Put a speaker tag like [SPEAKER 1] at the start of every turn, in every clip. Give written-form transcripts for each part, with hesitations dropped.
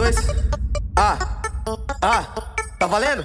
[SPEAKER 1] 2. Tá valendo?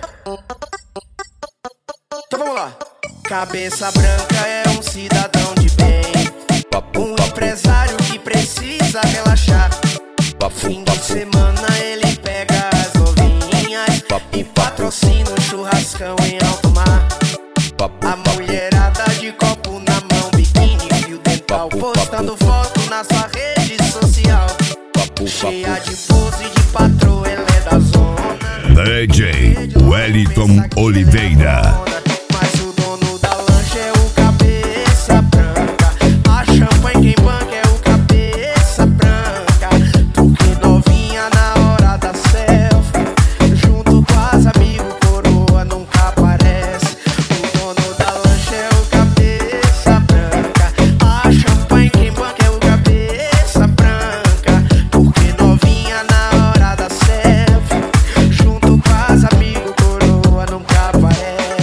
[SPEAKER 1] Então vamos lá. Cabeça branca é um cidadão de bem, um empresário que precisa relaxar. Fim de semana ele pega as novinhas e patrocina um churrascão em alto mar. A mulherada de copo na mão, biquíni, fio dental, postando foto na sua rede social. Cheia de pose de patroa, ela é da zona.
[SPEAKER 2] DJ Wellington Oliveira.
[SPEAKER 1] Mas o dono da lancha é o cabeça branca. A champanhe quem banca é o cabeça branca. Tu que novinha na hora da selfie, junto com as amigos, coroa nunca aparece. O dono da lancha é o cabeça branca. A champanhe quem banca é o cabeça branca. Tu que novinha na hora da selfie, junto com as amigos, coroa nunca aparece.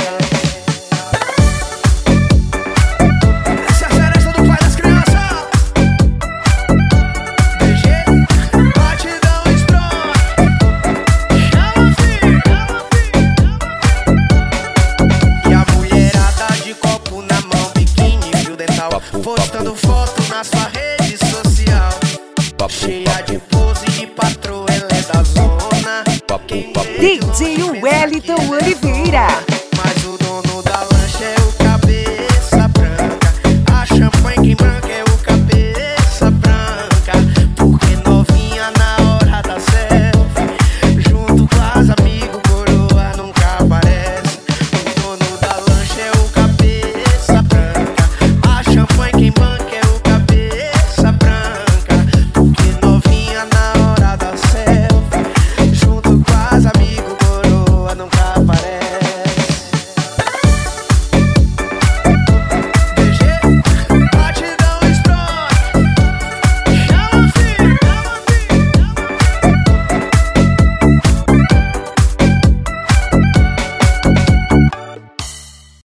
[SPEAKER 1] Essa é a seresta do pai das crianças. DG, batidão strong. Chama, filho. E a mulherada de copo na mão, biquíni, fio dental, postando foto na sua rede social. Cheia de pose de patroa, ela é da zona.
[SPEAKER 3] DJ Wellington Oliveira.